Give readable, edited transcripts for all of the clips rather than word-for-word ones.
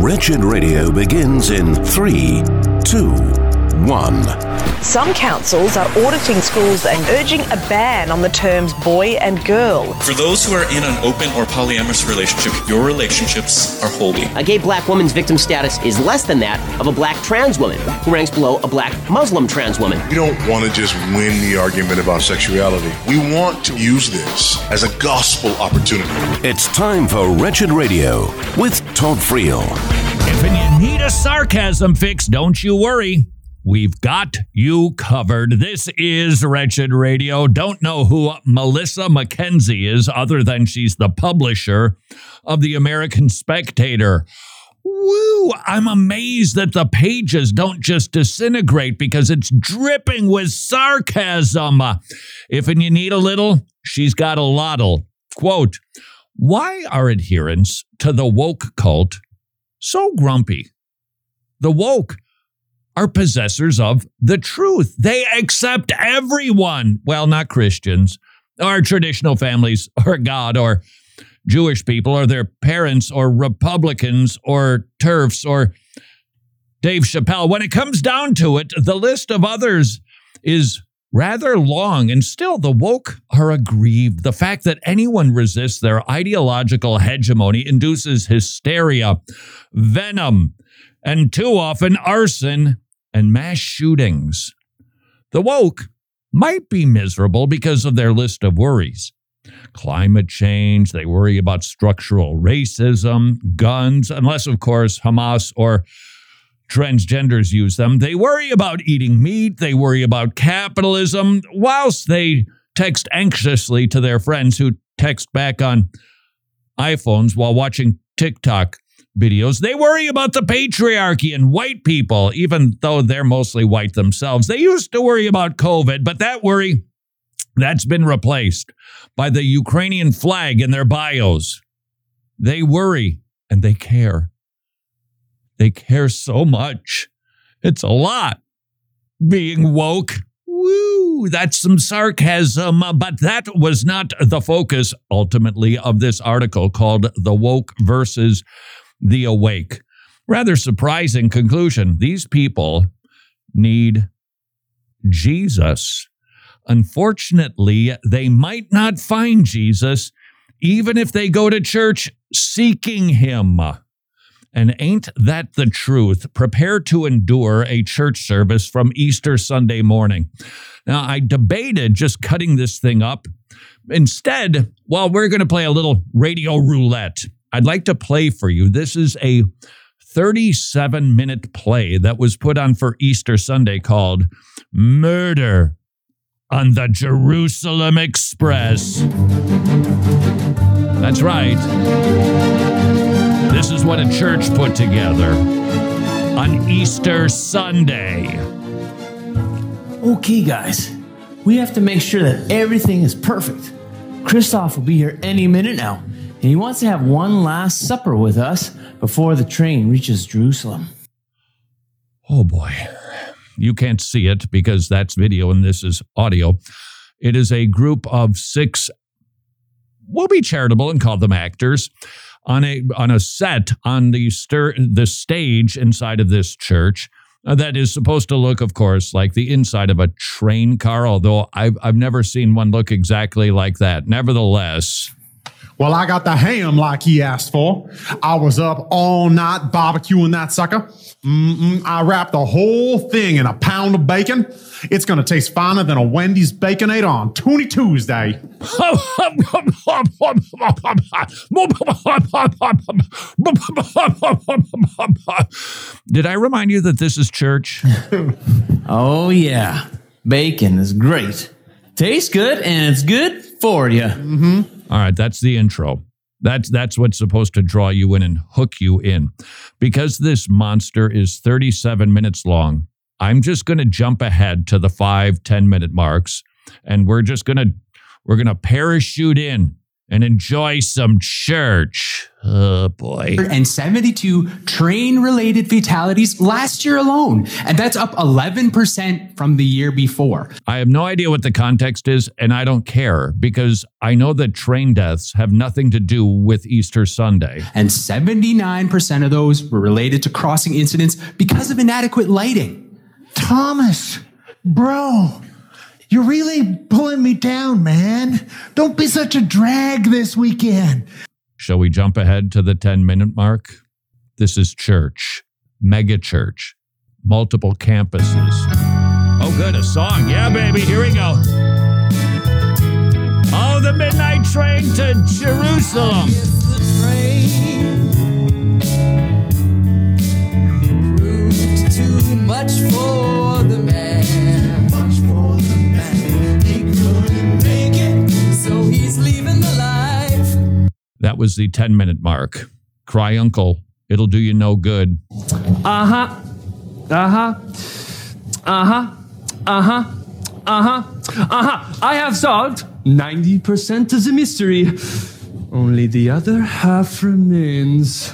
Wretched Radio begins in 3, 2, 1. Some councils are auditing schools and urging a ban on the terms boy and girl. For those who are in an open or polyamorous relationship, your relationships are holy. A gay black woman's victim status is less than that of a black trans woman, who ranks below a black Muslim trans woman. We don't want to just win the argument about sexuality. We want to use this as a gospel opportunity. It's time for Wretched Radio with Todd Friel. If you need a sarcasm fix, don't you worry. We've got you covered. This is Wretched Radio. Don't know who Melissa McKenzie is other than she's the publisher of the American Spectator. Woo! I'm amazed that the pages don't just disintegrate because it's dripping with sarcasm. If you need a little, she's got a lottle. Quote, why are adherents to the woke cult so grumpy? The woke are possessors of the truth. They accept everyone. Well, not Christians, or traditional families, or God, or Jewish people, or their parents, or Republicans, or TERFs, or Dave Chappelle. When it comes down to it, the list of others is rather long, and still the woke are aggrieved. The fact that anyone resists their ideological hegemony induces hysteria, venom, and too often arson and mass shootings. The woke might be miserable because of their list of worries. Climate change, they worry about structural racism, guns, unless, of course, Hamas or transgenders use them. They worry about eating meat. They worry about capitalism, whilst they text anxiously to their friends who text back on iPhones while watching TikTok videos. They worry about the patriarchy and white people, even though they're mostly white themselves. They used to worry about COVID, but that worry, that's been replaced by the Ukrainian flag in their bios. They worry and they care. They care so much. It's a lot being woke. Woo, that's some sarcasm, but that was not the focus, ultimately, of this article called The Woke versus the Awake. Rather surprising conclusion. These people need Jesus. Unfortunately, they might not find Jesus even if they go to church seeking him. And ain't that the truth? Prepare to endure a church service from Easter Sunday morning. Now, I debated just cutting this thing up. Instead, well, we're going to play a little radio roulette. I'd like to play for you. This is a 37-minute play that was put on for Easter Sunday called Murder on the Jerusalem Express. That's right. This is what a church put together on Easter Sunday. Okay, guys. We have to make sure that everything is perfect. Christoph will be here any minute now, and he wants to have one last supper with us before the train reaches Jerusalem. Oh, boy. You can't see it because that's video and this is audio. It is a group of 6, we'll be charitable and call them actors, on a set on the stage inside of this church that is supposed to look, of course, like the inside of a train car, although I've never seen one look exactly like that. Nevertheless, well, I got the ham like he asked for. I was up all night barbecuing that sucker. I wrapped the whole thing in a pound of bacon. It's going to taste finer than a Wendy's Baconator on Toonie Tuesday. Did I remind you that this is church? Oh, yeah. Bacon is great. Tastes good, and it's good for you. Mm-hmm. All right, that's the intro. That's what's supposed to draw you in and hook you in. Because this monster is 37 minutes long, I'm just going to jump ahead to the 5-10 minute marks, and we're going to parachute in and enjoy some church. Oh, boy. And 72 train-related fatalities last year alone. And that's up 11% from the year before. I have no idea what the context is, and I don't care, because I know that train deaths have nothing to do with Easter Sunday. And 79% of those were related to crossing incidents because of inadequate lighting. Thomas, bro, you're really pulling me down, man. Don't be such a drag this weekend. Shall we jump ahead to the 10-minute mark? This is church, mega church, multiple campuses. Oh, good, a song. Yeah, baby, here we go. Oh, the midnight train to Jerusalem. Too much for the man. Much for the man. He couldn't make it, so he's leaving the life. That was the 10-minute mark. Cry uncle, it'll do you no good. Uh-huh. Uh-huh. Uh-huh. Uh-huh. Uh-huh. Uh-huh. I have solved 90% of the mystery. Only the other half remains.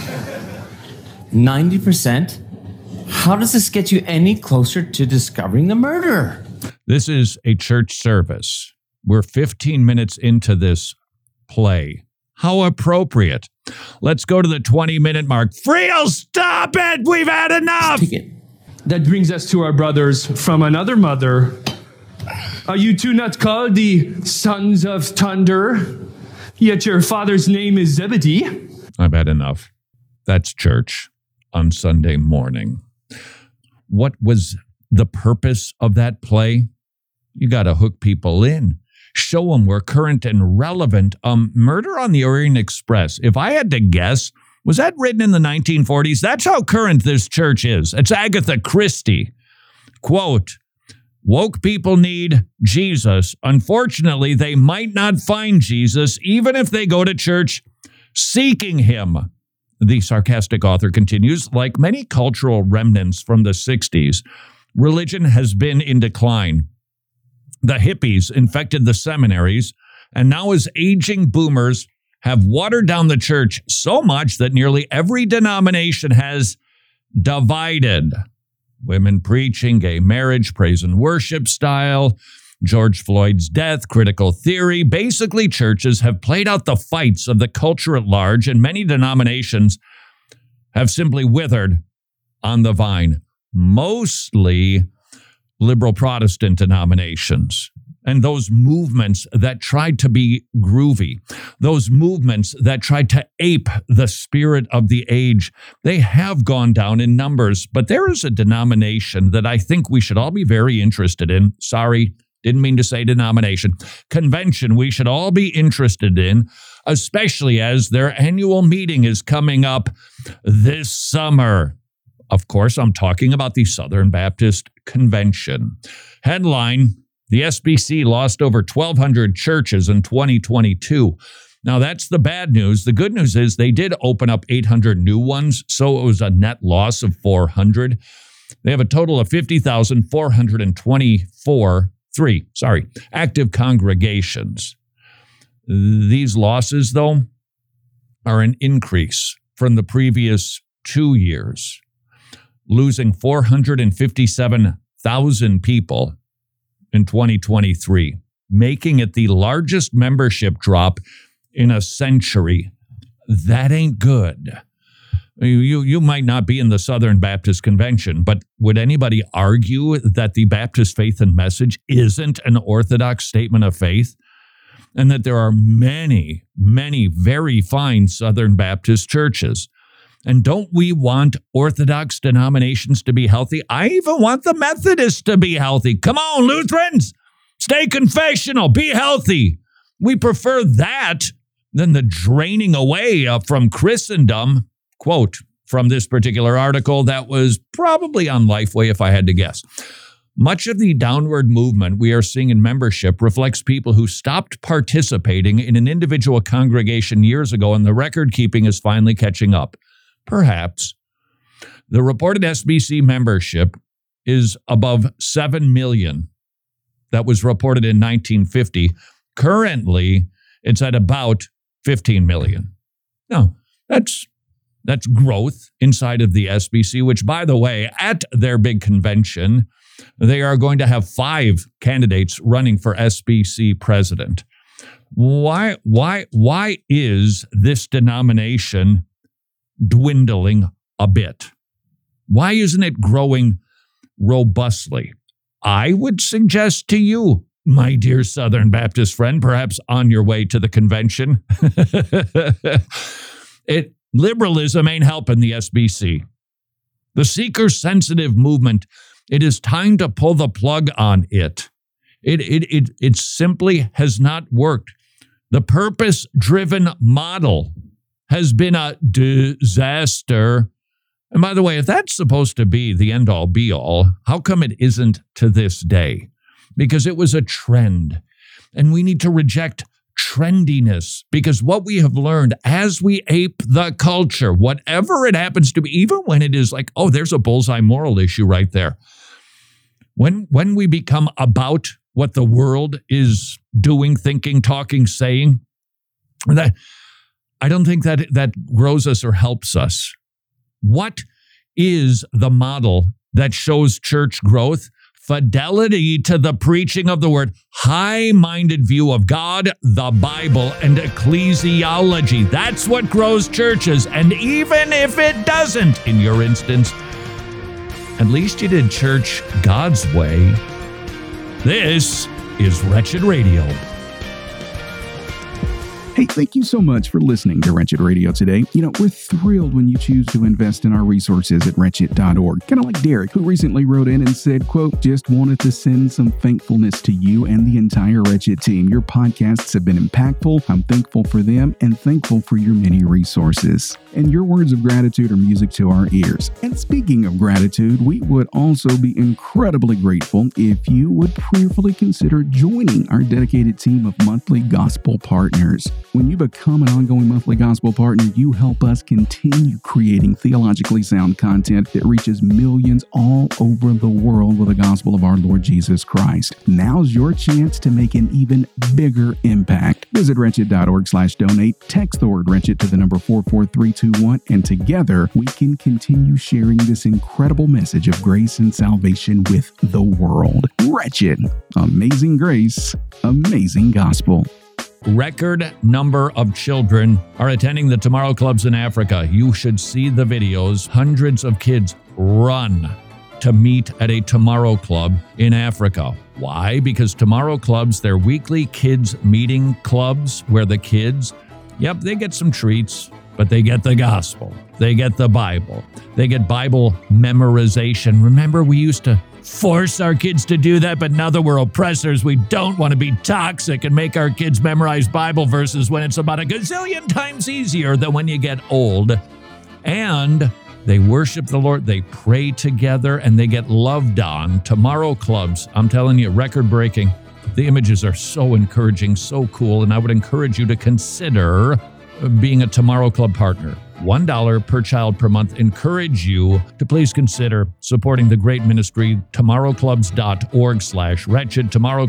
90%? How does this get you any closer to discovering the murderer? This is a church service. We're 15 minutes into this play. How appropriate. Let's go to the 20-minute mark. Friel, stop it! We've had enough! Take it. That brings us to our brothers from another mother. Are you two not called the sons of thunder? Yet your father's name is Zebedee. I've had enough. That's church on Sunday morning. What was the purpose of that play? You got to hook people in. Show them we're current and relevant. Murder on the Orient Express, if I had to guess, was that written in the 1940s? That's how current this church is. It's Agatha Christie. Quote, woke people need Jesus. Unfortunately, they might not find Jesus, even if they go to church seeking him. The sarcastic author continues, like many cultural remnants from the 60s, religion has been in decline. The hippies infected the seminaries, and now as aging boomers have watered down the church so much that nearly every denomination has divided. Women preaching, gay marriage, praise and worship style, George Floyd's death, critical theory. Basically, churches have played out the fights of the culture at large, and many denominations have simply withered on the vine. Mostly liberal Protestant denominations and those movements that tried to be groovy, those movements that tried to ape the spirit of the age, they have gone down in numbers. But there is a denomination that I think we should all be very interested in. Sorry, didn't mean to say denomination. Convention we should all be interested in, especially as their annual meeting is coming up this summer. Of course, I'm talking about the Southern Baptist Convention. Headline, the SBC lost over 1,200 churches in 2022. Now, that's the bad news. The good news is they did open up 800 new ones, so it was a net loss of 400. They have a total of 50,424 active congregations. These losses, though, are an increase from the previous 2 years, losing 457,000 people in 2023, making it the largest membership drop in a century. That ain't good. You might not be in the Southern Baptist Convention, but would anybody argue that the Baptist faith and message isn't an orthodox statement of faith? And that there are many, many very fine Southern Baptist churches. And don't we want Orthodox denominations to be healthy? I even want the Methodists to be healthy. Come on, Lutherans, stay confessional, be healthy. We prefer that than the draining away from Christendom. Quote from this particular article that was probably on Lifeway if I had to guess. Much of the downward movement we are seeing in membership reflects people who stopped participating in an individual congregation years ago, and the record keeping is finally catching up. Perhaps. The reported SBC membership is above 7 million. That was reported in 1950. Currently, It's at about 15 million. Now, that's growth inside of the SBC, which, by the way, at their big convention, they are going to have 5 candidates running for SBC president. Why is this denomination dwindling a bit? Why isn't it growing robustly? I would suggest to you, my dear Southern Baptist friend, perhaps on your way to the convention, liberalism ain't helping the SBC. The seeker-sensitive movement, it is time to pull the plug on it. It simply has not worked. The purpose-driven model has been a disaster. And by the way, if that's supposed to be the end-all, be-all, how come it isn't to this day? Because it was a trend. And we need to reject trendiness, because what we have learned as we ape the culture, whatever it happens to be, even when it is like, oh, there's a bullseye moral issue right there. When we become about what the world is doing, thinking, talking, saying, that I don't think that grows us or helps us. What is the model that shows church growth? Fidelity to the preaching of the word, high-minded view of God, the Bible, and ecclesiology. That's what grows churches. And even if it doesn't, in your instance, at least you did church God's way. This is Wretched Radio. Hey, thank you so much for listening to Wretched Radio today. You know, we're thrilled when you choose to invest in our resources at wretched.org. Kind of like Derek, who recently wrote in and said, quote, just wanted to send some thankfulness to you and the entire Wretched team. Your podcasts have been impactful. I'm thankful for them and thankful for your many resources. And your words of gratitude are music to our ears. And speaking of gratitude, we would also be incredibly grateful if you would prayerfully consider joining our dedicated team of monthly gospel partners. When you become an ongoing monthly gospel partner, you help us continue creating theologically sound content that reaches millions all over the world with the gospel of our Lord Jesus Christ. Now's your chance to make an even bigger impact. Visit wretched.org/donate, text the word wretched to the number 44321, and together we can continue sharing this incredible message of grace and salvation with the world. Wretched. Amazing grace. Amazing gospel. Record number of children are attending the Tomorrow Clubs in Africa. You should see the videos. Hundreds of kids run to meet at a Tomorrow Club in Africa. Why? Because Tomorrow Clubs, they're weekly kids meeting clubs where the kids, they get some treats, but they get the gospel. They get the Bible. They get Bible memorization. Remember, we used to force our kids to do that, but now that we're oppressors, we don't want to be toxic and make our kids memorize Bible verses when it's about a gazillion times easier than when you get old. And they worship the Lord, they pray together, and they get loved on. Tomorrow Clubs, I'm telling you, record-breaking. The images are so encouraging, so cool, and I would encourage you to consider being a Tomorrow Club partner. $1 per child per month. Encourage you to please consider supporting the great ministry, tomorrowclubs.org/wretched,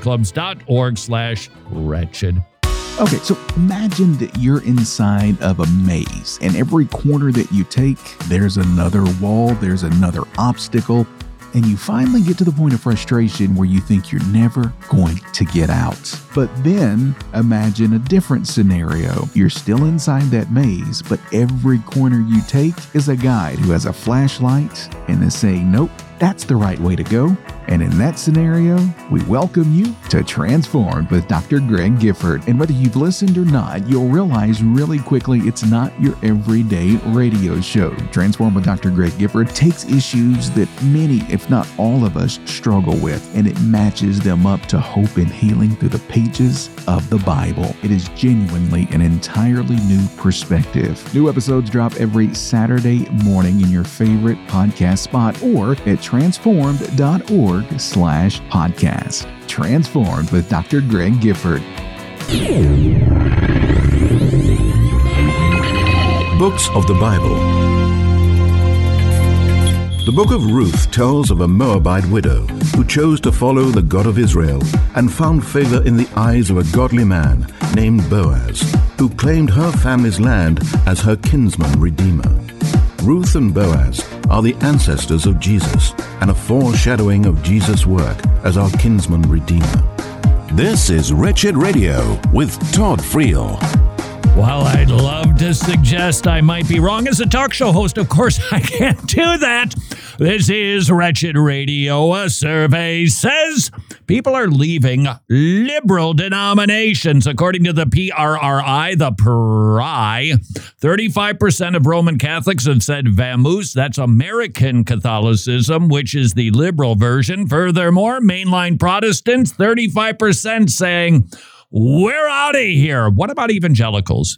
tomorrowclubs.org/wretched. Okay, so imagine that you're inside of a maze, and every corner that you take, there's another wall, there's another obstacle, and you finally get to the point of frustration where you think you're never going to get out. But then imagine a different scenario. You're still inside that maze, but every corner you take is a guide who has a flashlight and is saying, nope, that's the right way to go. And in that scenario, we welcome you to Transformed with Dr. Greg Gifford. And whether you've listened or not, you'll realize really quickly it's not your everyday radio show. Transformed with Dr. Greg Gifford takes issues that many, if not all of us, struggle with, and it matches them up to hope and healing through the pages of the Bible. It is genuinely an entirely new perspective. New episodes drop every Saturday morning in your favorite podcast spot or at transformed.org/podcast. Transformed with Dr. Greg Gifford. Books of the Bible. The book of Ruth tells of a Moabite widow who chose to follow the God of Israel and found favor in the eyes of a godly man named Boaz, who claimed her family's land as her kinsman redeemer. Ruth and Boaz are the ancestors of Jesus and a foreshadowing of Jesus' work as our kinsman redeemer. This is Wretched Radio with Todd Friel. While I'd love to suggest I might be wrong as a talk show host, of course I can't do that. This is Wretched Radio. A survey says people are leaving liberal denominations. According to the PRRI, the PRI, 35% of Roman Catholics have said vamoose. That's American Catholicism, which is the liberal version. Furthermore, mainline Protestants, 35% saying, we're out of here. What about evangelicals?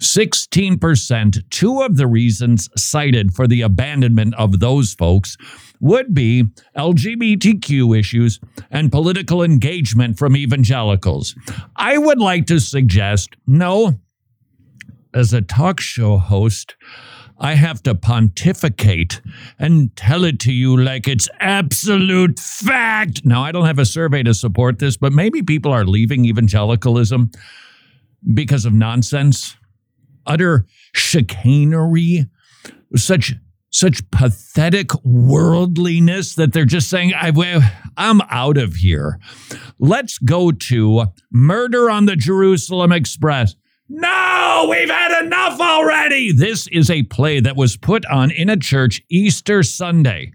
16%. Two of the reasons cited for the abandonment of those folks would be LGBTQ issues and political engagement from evangelicals. I would like to suggest, no, as a talk show host, I have to pontificate and tell it to you like it's absolute fact. Now, I don't have a survey to support this, but maybe people are leaving evangelicalism because of nonsense, utter chicanery, such pathetic worldliness that they're just saying, I'm out of here. Let's go to Murder on the Jerusalem Express. No, we've had enough already. This is a play that was put on in a church Easter Sunday.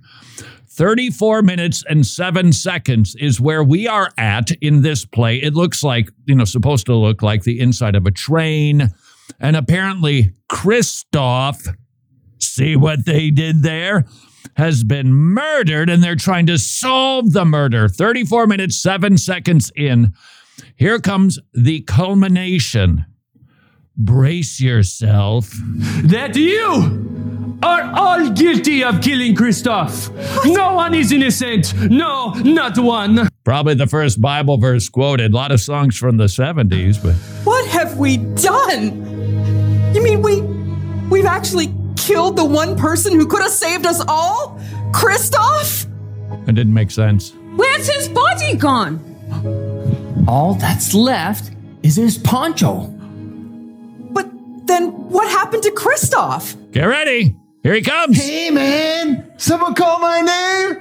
34 minutes and 7 seconds is where we are at in this play. It looks like, supposed to look like the inside of a train. And apparently Christoph, see what they did there, has been murdered, and they're trying to solve the murder. 34 minutes, 7 seconds in. Here comes the culmination. Brace yourself. That you are all guilty of killing Christoph. No one is innocent. No, not one. Probably the first Bible verse quoted. A lot of songs from the 70s, but... What have we done? You mean we've actually killed the one person who could have saved us all? Christoph? It didn't make sense. Where's his body gone? All that's left is his poncho. Then what happened to Christoph? Get ready. Here he comes. Hey, man. Someone call my name?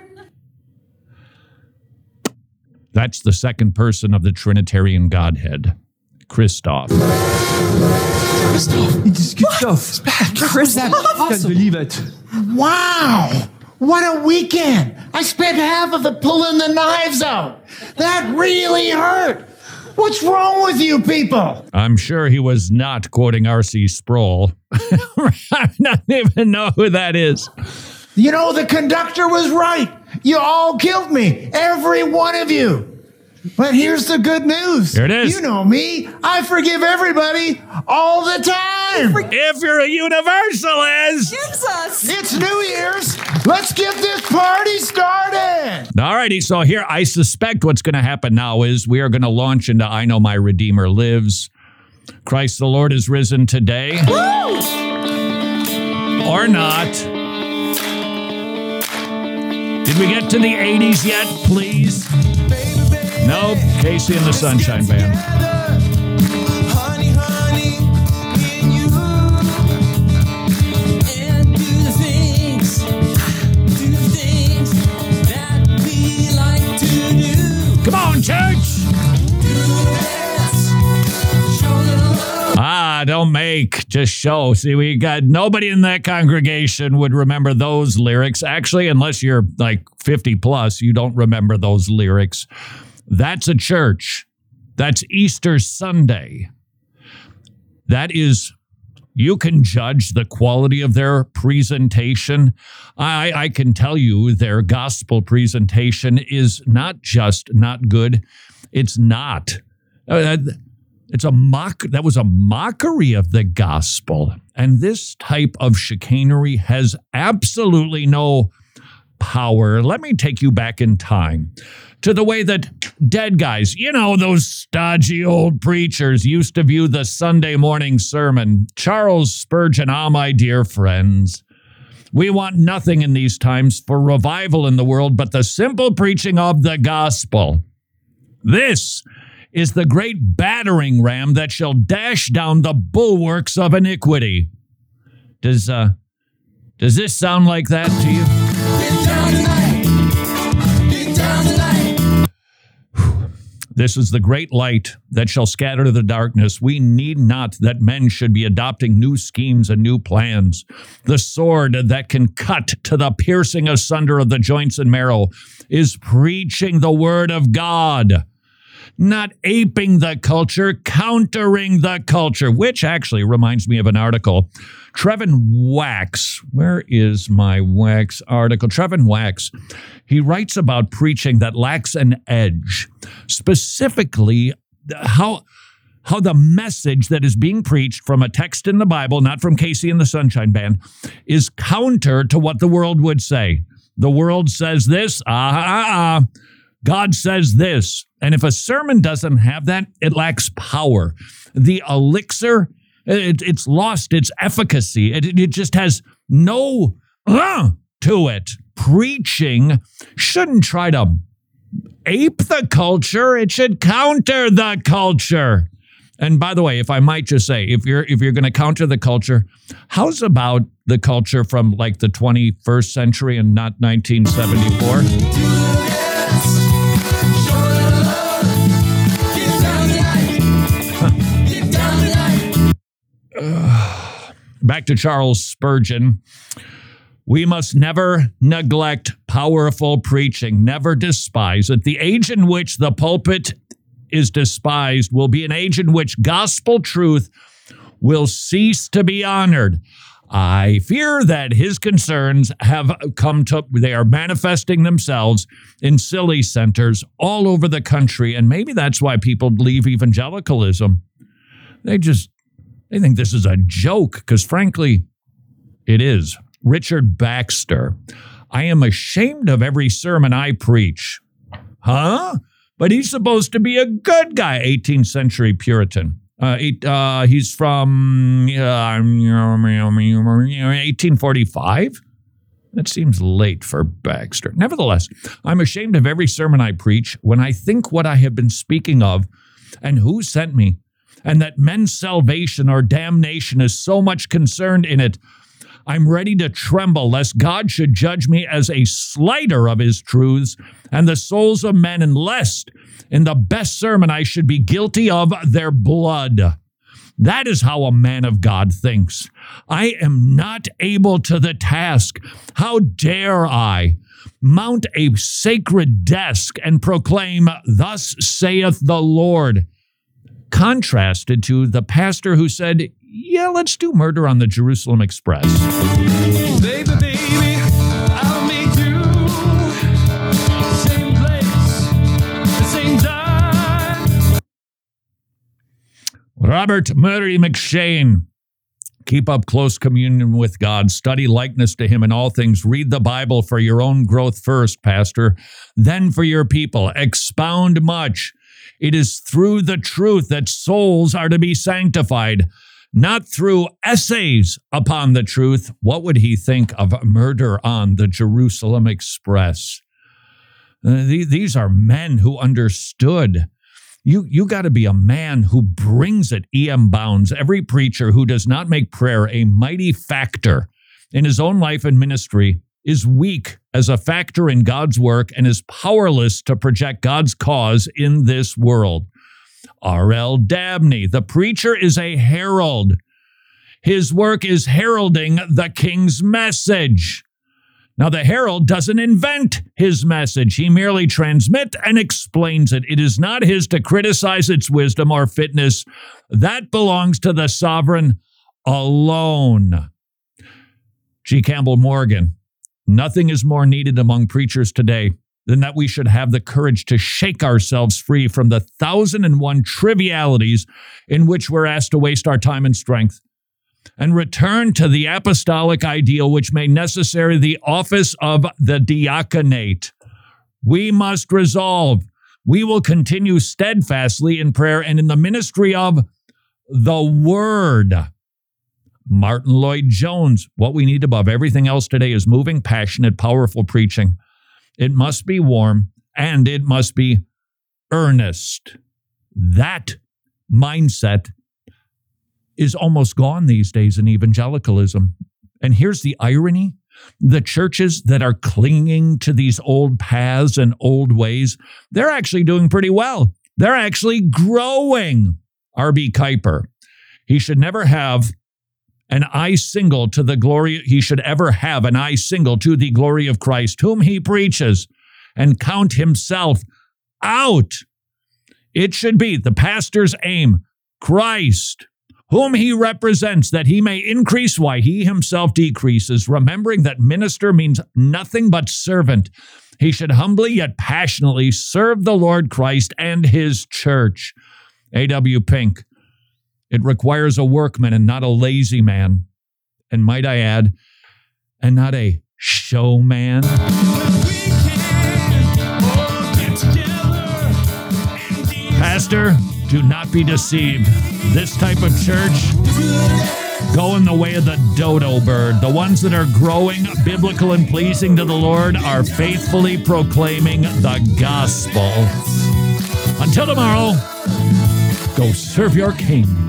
That's the second person of the Trinitarian Godhead, Christoph. Christoph. It's back. Christoph. I can't believe it. Wow. What a weekend. I spent half of it pulling the knives out. That really hurt. What's wrong with you people? I'm sure he was not quoting R.C. Sproul. I don't even know who that is. The conductor was right. You all killed me. Every one of you. But here's the good news. Here it is. You know me. I forgive everybody all the time. If you're a universalist. Gives us. It's New Year's. Let's get this party started. All righty. So here, I suspect what's going to happen now is we are going to launch into I Know My Redeemer Lives. Christ the Lord is risen today. Woo! Or not. Did we get to the 80s yet, please? Nope. Casey and the Sunshine Band. Honey, honey, can you and do the things that we like to do? Come on, church! Do this, show little love. Don't make, just show. See, we got nobody in that congregation would remember those lyrics. Actually, unless you're like 50 plus, you don't remember those lyrics. That's a church. That's Easter Sunday. That is, you can judge the quality of their presentation. I can tell you their gospel presentation is not just not good. It's not. It's a that was a mockery of the gospel. And this type of chicanery has absolutely no power. Let me take you back in time to the way that dead guys, those stodgy old preachers used to view the Sunday morning sermon. Charles Spurgeon, my dear friends, we want nothing in these times for revival in the world but the simple preaching of the gospel. This is the great battering ram that shall dash down the bulwarks of iniquity. Does this sound like that to you? Get down tonight. Get down tonight. This is the great light that shall scatter the darkness. We need not that men should be adopting new schemes and new plans. The sword that can cut to the piercing asunder of the joints and marrow is preaching the word of God. Not aping the culture, countering the culture, which actually reminds me of an article. Trevin Wax, where is my Wax article? Trevin Wax, he writes about preaching that lacks an edge, specifically how the message that is being preached from a text in the Bible, not from Casey and the Sunshine Band, is counter to what the world would say. The world says this, God says this. And if a sermon doesn't have that, it lacks power. The elixir, it's lost its efficacy. It just has no to it. Preaching shouldn't try to ape the culture. It should counter the culture. And by the way, if I might just say, if you're going to counter the culture, how's about the culture from like the 21st century and not 1974? Back to Charles Spurgeon. We must never neglect powerful preaching, never despise it. The age in which the pulpit is despised will be an age in which gospel truth will cease to be honored. I fear that his concerns they are manifesting themselves in silly centers all over the country, and maybe that's why people leave evangelicalism. They think this is a joke, because frankly, it is. Richard Baxter, I am ashamed of every sermon I preach. Huh? But he's supposed to be a good guy, 18th century Puritan. He's from 1845? That seems late for Baxter. Nevertheless, I'm ashamed of every sermon I preach when I think what I have been speaking of and who sent me, and that men's salvation or damnation is so much concerned in it. I'm ready to tremble lest God should judge me as a slighter of his truths and the souls of men, and lest in the best sermon I should be guilty of their blood. That is how a man of God thinks. I am not able to the task. How dare I mount a sacred desk and proclaim, "Thus saith the Lord," contrasted to the pastor who said, "Yeah, let's do Murder on the Jerusalem Express." Baby, I'll meet you. Same place, same time. Robert Murray McShane. Keep up close communion with God. Study likeness to him in all things. Read the Bible for your own growth first, pastor, then for your people. Expound much. It is through the truth that souls are to be sanctified, not through essays upon the truth. What would he think of Murder on the Jerusalem Express? These are men who understood. You got to be a man who brings it E.M. Bounds. Every preacher who does not make prayer a mighty factor in his own life and ministry is weak as a factor in God's work and is powerless to project God's cause in this world. R.L. Dabney, the preacher is a herald. His work is heralding the king's message. Now, the herald doesn't invent his message. He merely transmits and explains it. It is not his to criticize its wisdom or fitness. That belongs to the sovereign alone. G. Campbell Morgan, nothing is more needed among preachers today than that we should have the courage to shake ourselves free from the 1,001 trivialities in which we're asked to waste our time and strength, and return to the apostolic ideal which made necessary the office of the diaconate. We must resolve. We will continue steadfastly in prayer and in the ministry of the Word. Martin Lloyd-Jones, what we need above everything else today is moving, passionate, powerful preaching. It must be warm, and it must be earnest. That mindset is almost gone these days in evangelicalism. And here's the irony. The churches that are clinging to these old paths and old ways, they're actually doing pretty well. They're actually growing. R.B. Kuiper, he should never have an eye single to the glory. He should ever have an eye single to the glory of Christ, whom he preaches, and count himself out. It should be the pastor's aim, Christ, whom he represents, that he may increase while he himself decreases, remembering that minister means nothing but servant. He should humbly yet passionately serve the Lord Christ and his church. A.W. Pink. It requires a workman and not a lazy man. And might I add, and not a showman. Pastor, do not be deceived. This type of church, go in the way of the dodo bird. The ones that are growing, biblical and pleasing to the Lord, are faithfully proclaiming the gospel. Until tomorrow, go serve your King.